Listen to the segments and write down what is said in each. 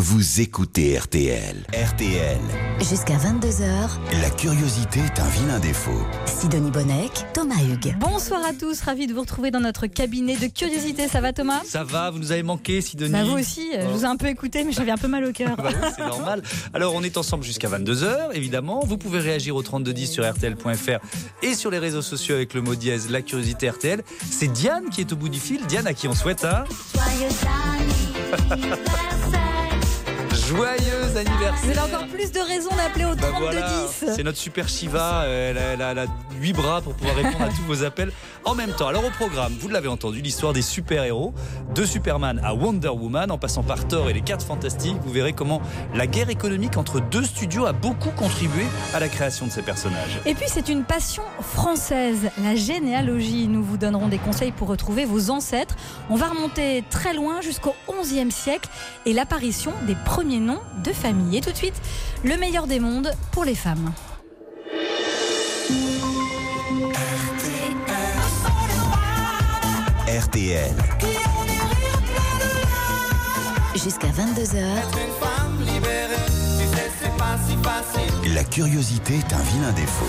vous écoutez RTL. RTL. Jusqu'à 22h, La curiosité est un vilain défaut. Sidonie Bonnec, Thomas Hugues. Bonsoir à tous, ravi de vous retrouver dans notre cabinet de curiosité. Ça va Thomas ? Ça va, vous nous avez manqué Sidonie. Bah vous aussi, je vous ai un peu écouté mais j'avais un peu mal au cœur. Bah oui, c'est normal. Alors on est ensemble jusqu'à 22h évidemment. Vous pouvez réagir au 3210 sur rtl.fr et sur les réseaux sociaux avec le mot dièse La curiosité RTL. C'est Diane qui est au bout du fil. Diane à qui on souhaite un joyeux anniversaire. Vous avez encore plus de raisons d'appeler au 3210. Voilà, c'est notre super Shiva, elle a 8 bras pour pouvoir répondre à tous vos appels en même temps. Alors au programme, vous l'avez entendu, l'histoire des super-héros, de Superman à Wonder Woman, en passant par Thor et les 4 Fantastiques. Vous verrez comment la guerre économique entre deux studios a beaucoup contribué à la création de ces personnages. Et puis c'est une passion française, la généalogie. Nous vous donnerons des conseils pour retrouver vos ancêtres. On va remonter très loin jusqu'au XIe siècle et l'apparition des premiers noms de famille. Et tout de suite, le meilleur des mondes pour les femmes. RTL. Jusqu'à 22h, La curiosité est un vilain défaut.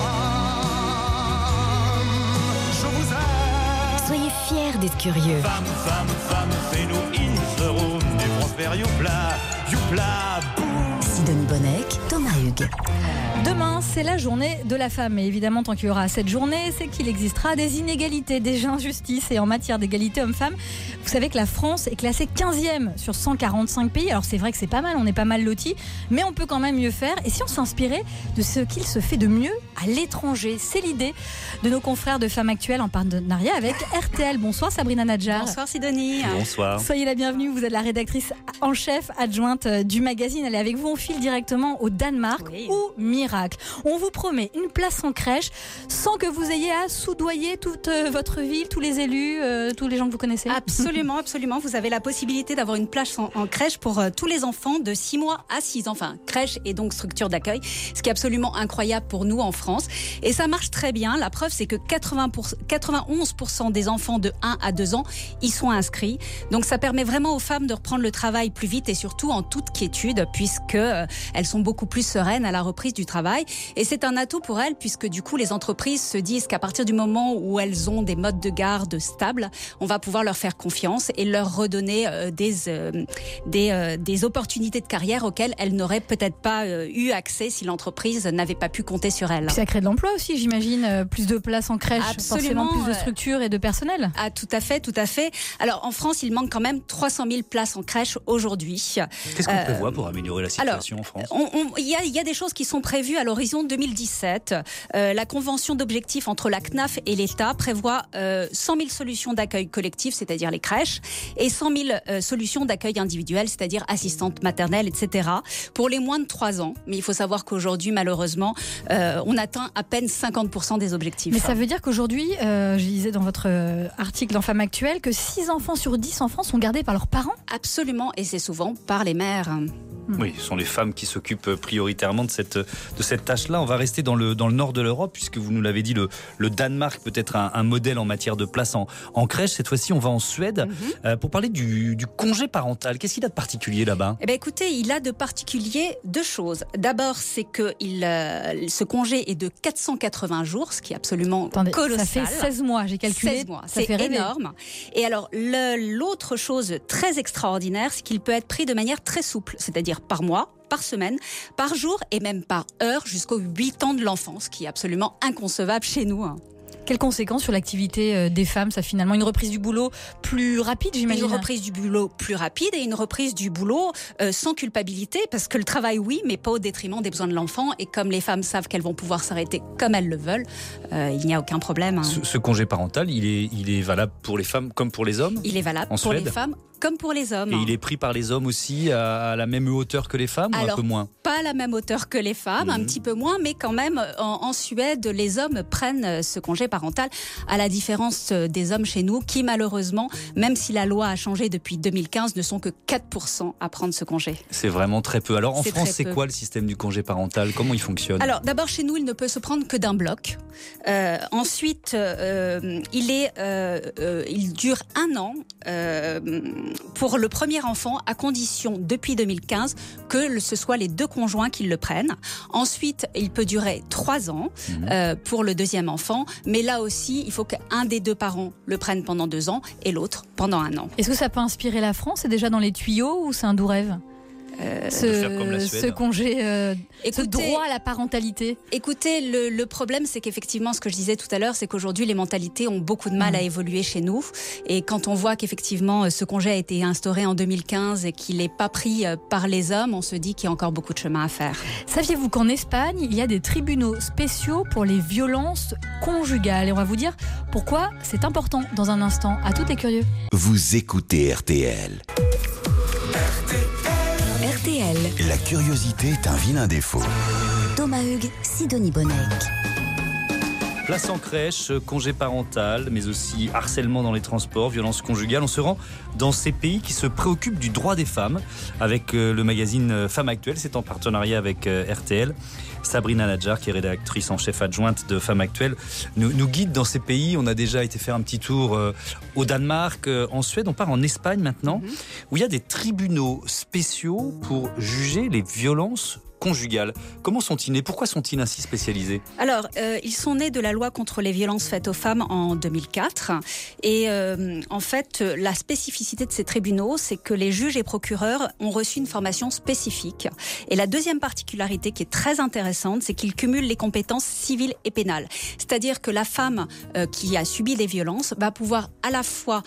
soyez fiers d'être curieux. Femme, fais-nous in the room, du prospère youpla, boum. Sidonie Bonnec, Thomas Hugues. Demain, c'est la journée de la femme. Et évidemment, tant qu'il y aura cette journée, c'est qu'il existera des inégalités, des injustices. Et en matière d'égalité homme-femme, vous savez que la France est classée 15e sur 145 pays. Alors c'est vrai que c'est pas mal, on est pas mal lotis, mais on peut quand même mieux faire. Et si on s'inspirait de ce qu'il se fait de mieux à l'étranger? C'est l'idée de nos confrères de Femmes Actuelles en partenariat avec RTL. Bonsoir Sabrina Nadjar. Bonsoir Sidonie. Bonsoir. Soyez la bienvenue, vous êtes la rédactrice en chef adjointe du magazine. Allez, avec vous, on file directement au Danemark. Oui. Où miracle, on vous promet une place en crèche sans que vous ayez à soudoyer toute votre ville, tous les élus, tous les gens que vous connaissez. Absolument. Vous avez la possibilité d'avoir une place en crèche pour tous les enfants de 6 mois à 6 ans. Enfin, crèche et donc structure d'accueil. Ce qui est absolument incroyable pour nous en France. Et ça marche très bien. La preuve, c'est que 91% des enfants de 1 à 2 ans y sont inscrits. Donc ça permet vraiment aux femmes de reprendre le travail plus vite et surtout en toute quiétude puisque elles sont beaucoup plus sereines à la reprise du travail. Et c'est un atout pour elles puisque du coup les entreprises se disent qu'à partir du moment où elles ont des modes de garde stables, on va pouvoir leur faire confiance et leur redonner des opportunités de carrière auxquelles elles n'auraient peut-être pas eu accès si l'entreprise n'avait pas pu compter sur elles. Puis ça crée de l'emploi aussi, j'imagine, plus de places en crèche, Absolument, forcément plus de structures et de personnel. Ah, tout à fait. Alors, en France, il manque quand même 300 000 places en crèche aujourd'hui. Qu'est-ce qu'on prévoit pour améliorer la situation en France? Il y a des choses qui sont prévues à l'horizon 2017. La convention d'objectifs entre la CNAF et l'État prévoit 100 000 solutions d'accueil collectif, c'est-à-dire les crèches, et 100 000 solutions d'accueil individuel, c'est-à-dire assistantes maternelles, etc., pour les moins de 3 ans. Mais il faut savoir qu'aujourd'hui, malheureusement, on atteint à peine 50% des objectifs. Mais ça veut dire qu'aujourd'hui, je disais dans votre article dans Femmes Actuelles, que 6 enfants sur 10 enfants sont gardés par leurs parents. Absolument, et c'est souvent par les mères. Oui, ce sont les femmes qui s'occupent prioritairement de cette tâche-là. On va rester dans le nord de l'Europe, puisque vous nous l'avez dit, le Danemark peut être un modèle en matière de place en crèche. Cette fois-ci, on va en Suède pour parler du congé parental. Qu'est-ce qu'il a de particulier là-bas? Eh bien, écoutez, il a de particulier 2 choses. D'abord, c'est que ce congé est de 480 jours, ce qui est absolument colossal. Ça fait 16 mois, j'ai calculé. 16 mois, c'est énorme. Et alors, l'autre chose très extraordinaire, c'est qu'il peut être pris de manière très souple, c'est-à-dire par mois, par semaine, par jour et même par heure jusqu'aux 8 ans de l'enfance, ce qui est absolument inconcevable chez nous. Quelles conséquences sur l'activité des femmes, ça finalement? Une reprise du boulot plus rapide, j'imagine? Une reprise du boulot plus rapide et une reprise du boulot sans culpabilité, parce que le travail, oui, mais pas au détriment des besoins de l'enfant. Et comme les femmes savent qu'elles vont pouvoir s'arrêter comme elles le veulent, il n'y a aucun problème. Ce congé parental, il est valable pour les femmes comme pour les hommes? Il est valable en pour Suède les femmes comme pour les hommes. Et il est pris par les hommes aussi à la même hauteur que les femmes, ou un peu moins? Pas à la même hauteur que les femmes, un petit peu moins, mais quand même, en Suède, les hommes prennent ce congé parental parental, à la différence des hommes chez nous, qui malheureusement, même si la loi a changé depuis 2015, ne sont que 4% à prendre ce congé. C'est vraiment très peu. Alors en C'est France, très c'est peu. quoi le système du congé parental? Comment il fonctionne? Alors d'abord chez nous, il ne peut se prendre que d'un bloc. Ensuite, il dure 1 an pour le premier enfant, à condition depuis 2015 que ce soit les 2 conjoints qui le prennent. Ensuite, il peut durer 3 ans pour le deuxième enfant, mais là aussi, il faut qu'un des 2 parents le prenne pendant 2 ans et l'autre pendant 1 an. Est-ce que ça peut inspirer la France? C'est déjà dans les tuyaux ou c'est un doux rêve? faire comme la Suède. Ce congé, ce Écoutez, droit à la parentalité. Écoutez, le problème, c'est qu'effectivement, ce que je disais tout à l'heure, c'est qu'aujourd'hui, les mentalités ont beaucoup de mal à évoluer chez nous. Et quand on voit qu'effectivement, ce congé a été instauré en 2015 et qu'il n'est pas pris par les hommes, on se dit qu'il y a encore beaucoup de chemin à faire. Saviez-vous qu'en Espagne, il y a des tribunaux spéciaux pour les violences conjugales? Et on va vous dire pourquoi c'est important dans un instant. À toutes les curieux. Vous écoutez RTL. RTL, La curiosité est un vilain défaut. Thomas Hugues, Sidonie Bonnec. Place en crèche, congé parental, mais aussi harcèlement dans les transports, violence conjugale. On se rend dans ces pays qui se préoccupent du droit des femmes avec le magazine Femmes Actuelles. C'est en partenariat avec RTL. Sabrina Nadjar, qui est rédactrice en chef adjointe de Femmes Actuelles, nous guide dans ces pays. On a déjà été faire un petit tour au Danemark, en Suède. On part en Espagne maintenant, où il y a des tribunaux spéciaux pour juger les violences conjugales. Comment sont-ils nés? Pourquoi sont-ils ainsi spécialisés? Alors, ils sont nés de la loi contre les violences faites aux femmes en 2004. Et en fait, la spécificité de ces tribunaux, c'est que les juges et procureurs ont reçu une formation spécifique. Et la deuxième particularité qui est très intéressante, c'est qu'ils cumulent les compétences civiles et pénales. C'est-à-dire que la femme qui a subi des violences va pouvoir à la fois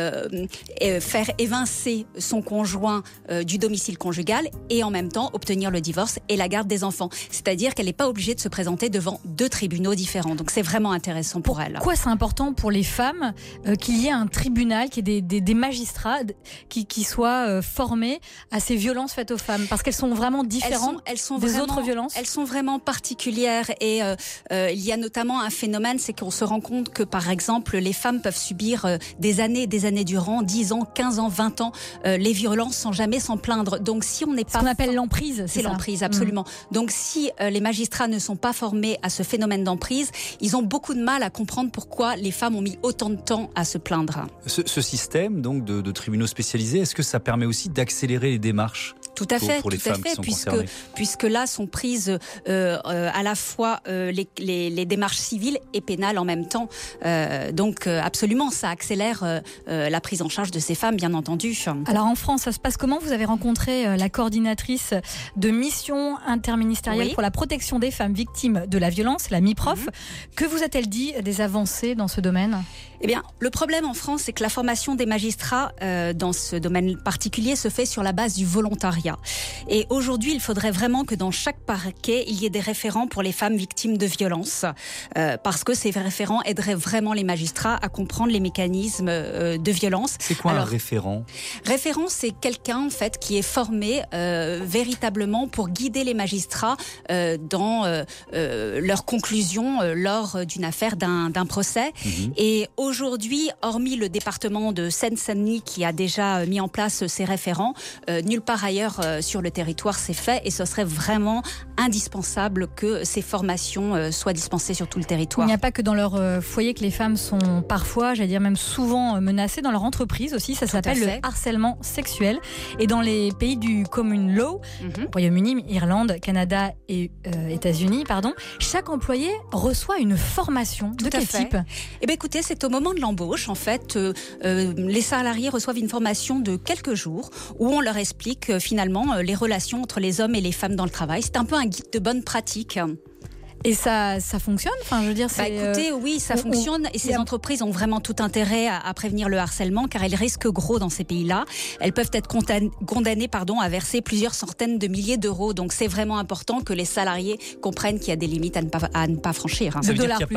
faire évincer son conjoint du domicile conjugal et en même temps obtenir le divorce et la garde des enfants. C'est-à-dire qu'elle n'est pas obligée de se présenter devant 2 tribunaux différents. Donc c'est vraiment intéressant pour elle. Pourquoi c'est important pour les femmes qu'il y ait un tribunal, qu'il y ait des magistrats qui soient formés à ces violences faites aux femmes? Parce qu'elles sont vraiment différentes des autres violences. Elles sont vraiment particulières et il y a notamment un phénomène, c'est qu'on se rend compte que par exemple les femmes peuvent subir des années durant, 10 ans, 15 ans, 20 ans, les violences sans jamais s'en plaindre. Donc si on n'est pas... Ce qu'on appelle l'emprise, c'est l'emprise, absolument. Donc si les magistrats ne sont pas formés à ce phénomène d'emprise, ils ont beaucoup de mal à comprendre pourquoi les femmes ont mis autant de temps à se plaindre. Ce système donc de tribunaux spécialisés, est-ce que ça permet aussi d'accélérer les démarches? Tout à fait, pour les femmes qui sont concernées. puisque là sont prises à la fois les démarches civiles et pénales en même temps. Donc absolument, ça accélère la prise en charge de ces femmes, bien entendu. Alors en France, ça se passe comment? Vous avez rencontré la coordinatrice de mission interministérielle pour la protection des femmes victimes de la violence, la MIPROF. Que vous a-t-elle dit des avancées dans ce domaine? Eh bien, le problème en France, c'est que la formation des magistrats dans ce domaine particulier se fait sur la base du volontariat. Et aujourd'hui, il faudrait vraiment que dans chaque parquet, il y ait des référents pour les femmes victimes de violences, parce que ces référents aideraient vraiment les magistrats à comprendre les mécanismes de violence. C'est quoi un référent? Référent, c'est quelqu'un en fait qui est formé véritablement pour guider les magistrats dans leurs conclusions lors d'une affaire, d'un procès. Et aujourd'hui, hormis le département de Seine-Saint-Denis qui a déjà mis en place ces référents, nulle part ailleurs sur le territoire c'est fait, et ce serait vraiment indispensable que ces formations soient dispensées sur tout le territoire. Il n'y a pas que dans leur foyer que les femmes sont parfois, j'allais dire même souvent menacées, dans leur entreprise aussi. Ça s'appelle le harcèlement sexuel. Et dans les pays du Common Law, Royaume-Uni, Irlande, Canada et États-Unis, chaque employé reçoit une formation. De quel type? Eh bien, écoutez, c'est au moment de l'embauche. En fait, les salariés reçoivent une formation de quelques jours où on leur explique finalement les relations entre les hommes et les femmes dans le travail. C'est un peu un guide de bonne pratique. Et ça fonctionne? Enfin, je veux dire, écoutez, oui, ça fonctionne. Et ces entreprises ont vraiment tout intérêt à prévenir le harcèlement, car elles risquent gros dans ces pays-là. Elles peuvent être condamnées à verser plusieurs centaines de milliers d'euros. Donc c'est vraiment important que les salariés comprennent qu'il y a des limites à ne pas franchir. Ça veut dire qu'il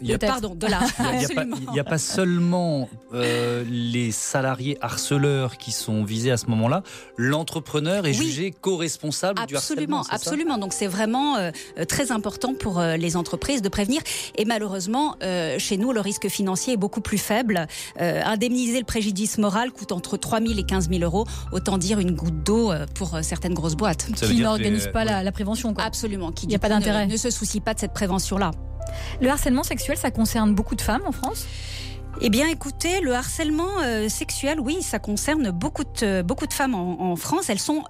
n'y a pas seulement les salariés harceleurs qui sont visés à ce moment-là. L'entrepreneur est jugé co-responsable du harcèlement. Absolument. Donc c'est vraiment très important pour pour les entreprises de prévenir. Et malheureusement, chez nous, le risque financier est beaucoup plus faible. Indemniser le préjudice moral coûte entre 3 000 et 15 000 euros. Autant dire une goutte d'eau pour certaines grosses boîtes. Qui n'organisent pas la prévention, quoi. Absolument. Qui Il n'y a pas d'intérêt. ne se soucie pas de cette prévention-là. Le harcèlement sexuel, ça concerne beaucoup de femmes en France ? Eh bien, écoutez, le harcèlement sexuel, oui, ça concerne beaucoup de femmes en France. Elles sont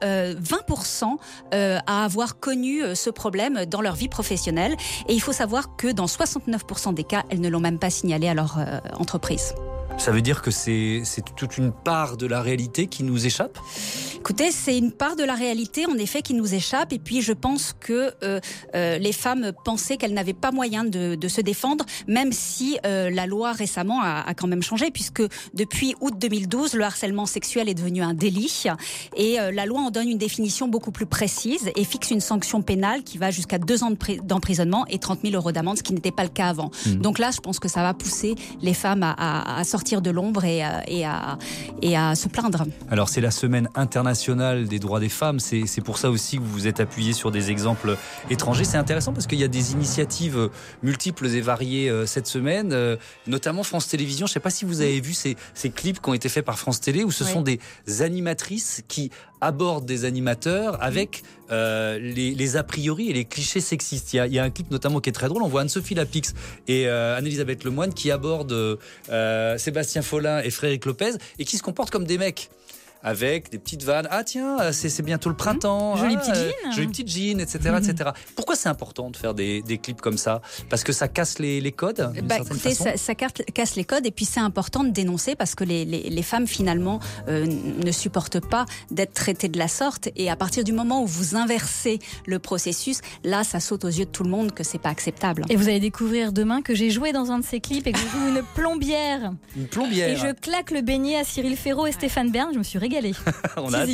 20% à avoir connu ce problème dans leur vie professionnelle. Et il faut savoir que dans 69% des cas, elles ne l'ont même pas signalé à leur entreprise. Ça veut dire que c'est toute une part de la réalité qui nous échappe ? Écoutez, c'est une part de la réalité, en effet, qui nous échappe. Et puis, je pense que les femmes pensaient qu'elles n'avaient pas moyen de se défendre, même si la loi récemment a quand même changé, puisque depuis août 2012, le harcèlement sexuel est devenu un délit. Et la loi en donne une définition beaucoup plus précise et fixe une sanction pénale qui va jusqu'à 2 ans d'emprisonnement et 30 000 euros d'amende, ce qui n'était pas le cas avant. Donc là, je pense que ça va pousser les femmes à sortir de l'ombre et à se plaindre. Alors c'est la semaine internationale des droits des femmes, c'est pour ça aussi que vous vous êtes appuyé sur des exemples étrangers. C'est intéressant parce qu'il y a des initiatives multiples et variées cette semaine, notamment France Télévisions. Je ne sais pas si vous avez vu ces clips qui ont été faits par France Télé où ce sont des animatrices qui abordent des animateurs avec les a priori et les clichés sexistes. Il y a un clip notamment qui est très drôle, on voit Anne-Sophie Lapix et Anne-Elisabeth Lemoine qui abordent Sébastien Follin et Frédéric Lopez et qui se comportent comme des mecs. Avec des petites vannes, ah tiens, c'est bientôt le printemps, jolie petite jean, etc., etc. Pourquoi c'est important de faire des clips comme ça ? Parce que ça casse les codes d'une certaine façon ? Ça casse les codes et puis c'est important de dénoncer parce que les femmes finalement ne supportent pas d'être traitées de la sorte et à partir du moment où vous inversez le processus, là ça saute aux yeux de tout le monde que c'est pas acceptable. Et vous allez découvrir demain que j'ai joué dans un de ces clips et que je joue une plombière. Une plombière. Et je claque le beignet à Cyril Ferraud et Stéphane Bern, je me suis régalée. on a hâte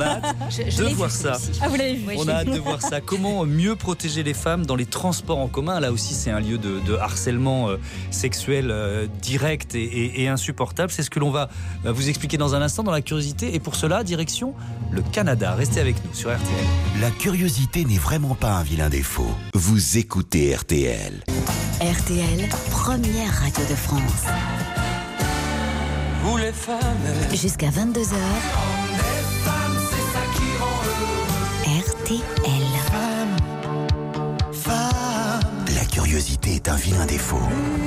de voir ça. Ah, vous l'avez vu. On a hâte de voir ça. Comment mieux protéger les femmes dans les transports en commun ? Là aussi, c'est un lieu de harcèlement sexuel direct et insupportable. C'est ce que l'on va vous expliquer dans un instant dans la curiosité. Et pour cela, direction le Canada. Restez avec nous sur RTL. La curiosité n'est vraiment pas un vilain défaut. Vous écoutez RTL. RTL, première radio de France. Vous les femmes, Jusqu'à 22h. RTL. La curiosité est un vilain défaut.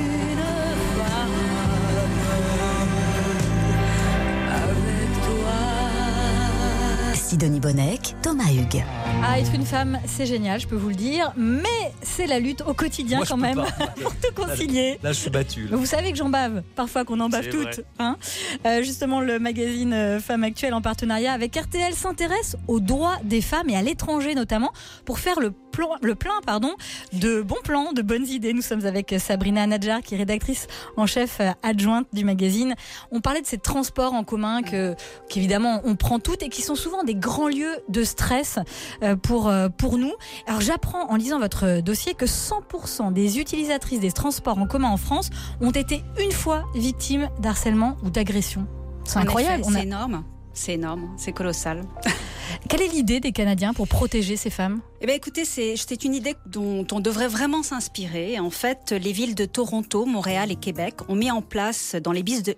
Sidonie Bonnec, Thomas Hugues. Ah, être une femme, c'est génial, je peux vous le dire, mais c'est la lutte au quotidien. Moi, quand même pour tout concilier. Là, je suis battu. Vous savez que j'en bave, parfois qu'on en bave C'est toutes. Hein, justement, le magazine Femmes Actuelles en partenariat avec RTL s'intéresse aux droits des femmes et à l'étranger notamment pour faire le plein de bons plans, de bonnes idées. Nous sommes avec Sabrina Nadjar qui est rédactrice en chef adjointe du magazine. On parlait de ces transports en commun qu'évidemment on prend toutes et qui sont souvent des grands lieux de stress pour nous. Alors j'apprends en lisant votre dossier que 100% des utilisatrices des transports en commun en France ont été une fois victimes d'harcèlement ou d'agression. C'est incroyable. C'est énorme. C'est énorme, c'est colossal. Quelle est l'idée des Canadiens pour protéger ces femmes ? Eh bien, écoutez, c'est une idée dont on devrait vraiment s'inspirer. En fait, les villes de Toronto, Montréal et Québec ont mis en place dans les bus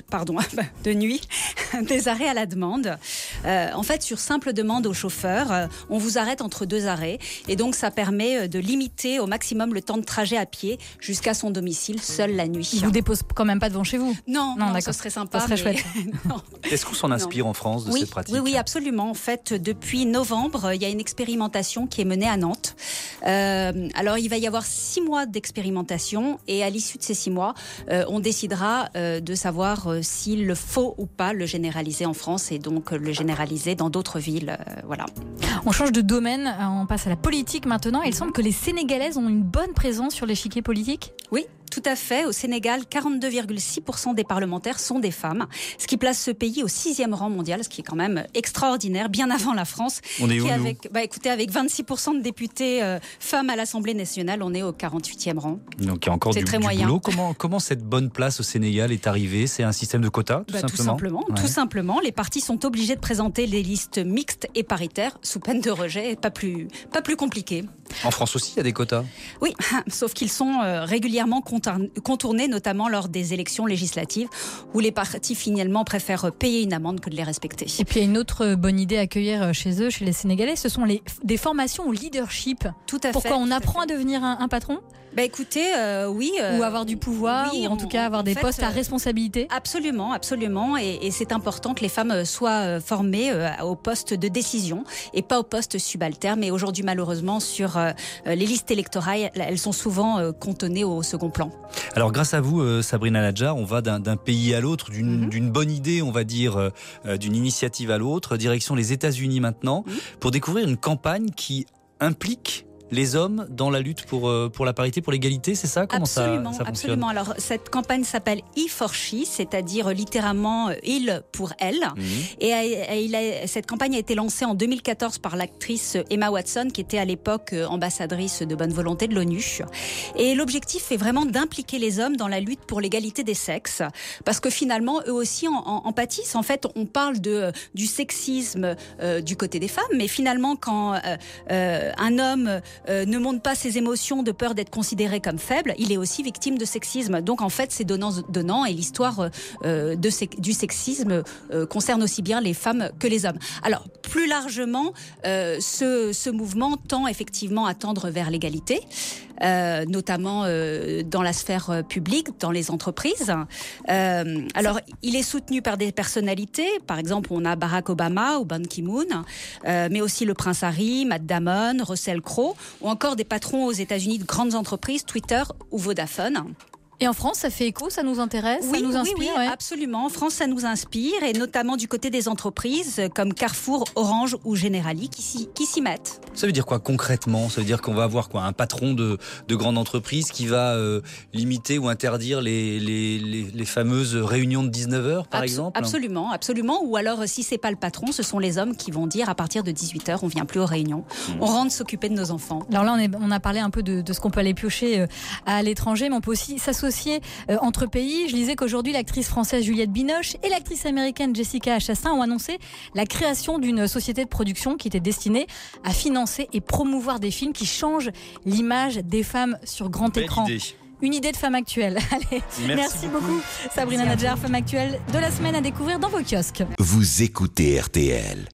de nuit des arrêts à la demande. En fait, sur simple demande au chauffeur, on vous arrête entre 2 arrêts. Et donc, ça permet de limiter au maximum le temps de trajet à pied jusqu'à son domicile, seul la nuit. Ils vous déposent quand même pas devant chez vous ? Non, ce serait sympa. Ça serait chouette. Est-ce qu'on s'en inspire en France de cette pratique ? Oui, absolument. En fait, depuis novembre, il y a une expérimentation qui est menée à Nantes. Alors, il va y avoir 6 mois d'expérimentation et à l'issue de ces 6 mois, on décidera de savoir s'il faut ou pas le généraliser en France et donc le généraliser dans d'autres villes. Voilà. On change de domaine, on passe à la politique maintenant. Il semble que les Sénégalaises ont une bonne présence sur l'échiquier politique ? Oui. Tout à fait. Au Sénégal, 42,6% des parlementaires sont des femmes, ce qui place ce pays au 6e rang mondial, ce qui est quand même extraordinaire, bien avant la France. On est où, écoutez, avec 26% de députés femmes à l'Assemblée nationale, on est au 48e rang. Donc il y a encore du boulot. Comment cette bonne place au Sénégal est arrivée ? C'est un système de quotas, Tout simplement. Les partis sont obligés de présenter les listes mixtes et paritaires, sous peine de rejet, pas plus compliqué. En France aussi, il y a des quotas. Oui, sauf qu'ils sont régulièrement contournés, notamment lors des élections législatives, où les partis finalement préfèrent payer une amende que de les respecter. Et puis il y a une autre bonne idée à accueillir chez eux, chez les Sénégalais, ce sont des formations au leadership. Tout à fait. Pourquoi on apprend à devenir un patron ? Écoutez, oui. Ou avoir du pouvoir, oui, ou en tout cas avoir des postes à responsabilité. Absolument, absolument. Et c'est important que les femmes soient formées au poste de décision et pas au poste subalterne. Mais aujourd'hui, malheureusement, sur les listes électorales, elles sont souvent cantonnées au second plan. Alors grâce à vous, Sabrina Nadjar, on va d'un pays à l'autre, d'une bonne idée, on va dire, d'une initiative à l'autre, direction les États-Unis maintenant, pour découvrir une campagne qui implique les hommes dans la lutte pour la parité, pour l'égalité, c'est ça ? Comment ça fonctionne ? Absolument. Alors, cette campagne s'appelle He for She, c'est-à-dire littéralement il pour elle. Et cette campagne a été lancée en 2014 par l'actrice Emma Watson, qui était à l'époque ambassadrice de bonne volonté de l'ONU. Et l'objectif est vraiment d'impliquer les hommes dans la lutte pour l'égalité des sexes, parce que finalement, eux aussi en pâtissent. En fait, on parle du sexisme du côté des femmes, mais finalement, quand un homme ne montre pas ses émotions de peur d'être considéré comme faible, il est aussi victime de sexisme. Donc en fait, c'est donnant et l'histoire du sexisme concerne aussi bien les femmes que les hommes. Alors plus largement, ce mouvement tend effectivement à tendre vers l'égalité. Notamment dans la sphère publique, dans les entreprises. Alors, il est soutenu par des personnalités. Par exemple, on a Barack Obama ou Ban Ki-moon, mais aussi le prince Harry, Matt Damon, Russell Crowe, ou encore des patrons aux États-Unis de grandes entreprises, Twitter ou Vodafone. Et en France, ça fait écho, ça nous intéresse, ça nous inspire. Oui, absolument. En France, ça nous inspire, et notamment du côté des entreprises comme Carrefour, Orange ou Generali qui s'y mettent. Ça veut dire quoi concrètement ? Ça veut dire qu'on va avoir quoi ? Un patron de grande entreprise qui va limiter ou interdire les fameuses réunions de 19h, par exemple ? Absolument, absolument. Ou alors, si c'est pas le patron, ce sont les hommes qui vont dire à partir de 18h, on vient plus aux réunions. On rentre s'occuper de nos enfants. Alors là, on a parlé un peu de ce qu'on peut aller piocher à l'étranger, mais on peut aussi s'associer entre pays. Je lisais qu'aujourd'hui, l'actrice française Juliette Binoche et l'actrice américaine Jessica Chastain ont annoncé la création d'une société de production qui était destinée à financer et promouvoir des films qui changent l'image des femmes sur grand écran. Idée. Une idée de femme actuelle. Allez, merci beaucoup Sabrina Nadjar, femme actuelle de la semaine à découvrir dans vos kiosques. Vous écoutez RTL.